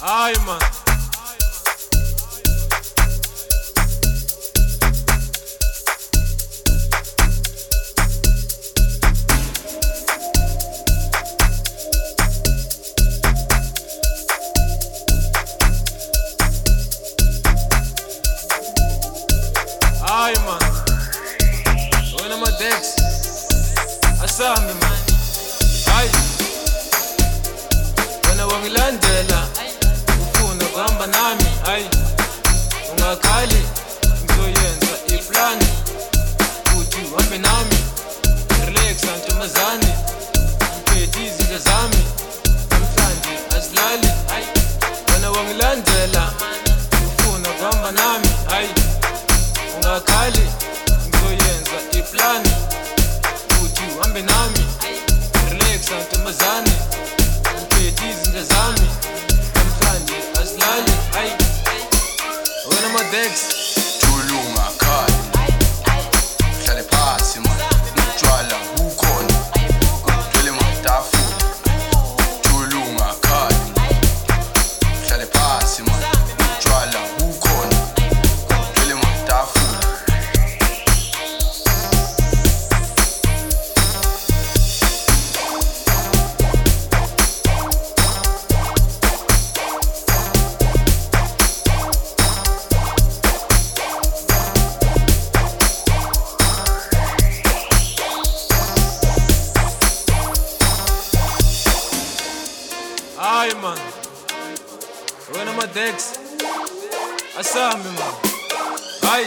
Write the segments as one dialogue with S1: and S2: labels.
S1: Aye, man. Aye, man. When I'm a Dex, I saw me, man. Aye. When I want Landela, ufuna kuhamba nami. Aye. Ungakhali, ngizoyenza iplani ukuthi uhambe nami. Relax antombazane, ngiphethe izinto zami. Namhlanje azilali. Aye. When I want Landela, ufuna kuhamba nami. Aye. Ungakhali, ngizoyenza iplani ukuthi uhambe nami. Relax antombazane, ngiphethe izinto zami. Namhlanje azilali. Ayi, wena madex
S2: Thuluma khali Hlale phasi man Utshwala bukhona Ugcwele matafula Thuluma khali Hlale phasi man Utshwala bukhona Ugcwele matafula
S1: Aye, man. Wena madex asami, man. Aye.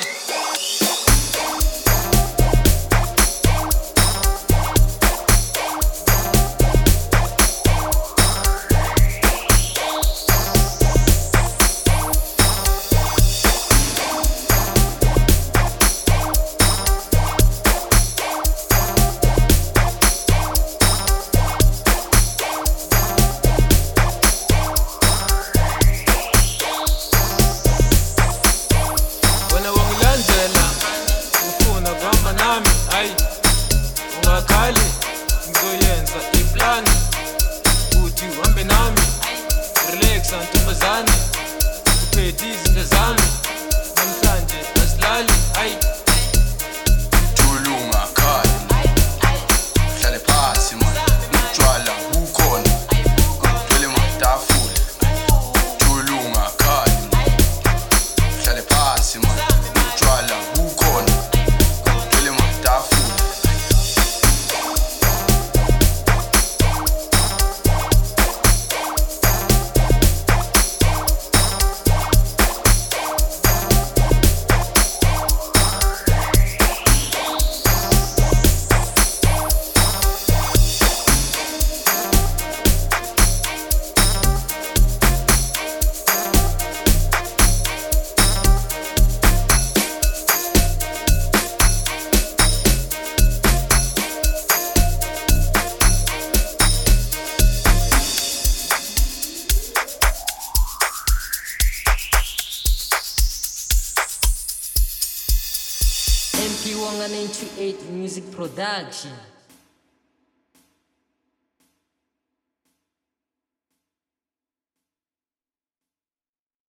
S1: Ayi, ungakhali, ngizoyenza iplani ukuthi uhambe nami. Relax antombazane, ngiphethe izinto zami. Namhlanje azilali. Ayi,
S2: Thuluma khali Hlale phasi man Utshwala bukhona Ugcwele matafula Thuluma khali Hlale phasi man Utshwala bukhona Ugcwele matafula
S3: MP 198 Music Production.